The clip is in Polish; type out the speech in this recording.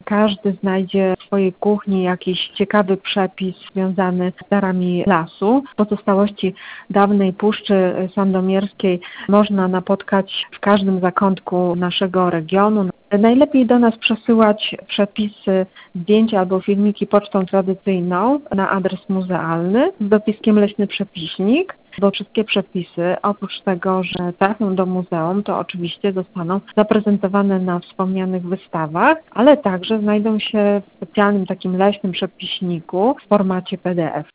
każdy znajdzie w swojej kuchni jakiś ciekawy przepis związany z darami lasu. Pozostałości dawnej Puszczy Sandomierskiej można napotkać w każdym zakątku naszego regionu. Najlepiej do nas przesyłać przepisy, zdjęcia albo filmiki pocztą tradycyjną na adres muzealny z dopiskiem Leśny Przepiśnik, bo wszystkie przepisy, oprócz tego, że trafią do muzeum, to oczywiście zostaną zaprezentowane na wspomnianych wystawach, ale także znajdą się w specjalnym takim leśnym przepiśniku w formacie PDF.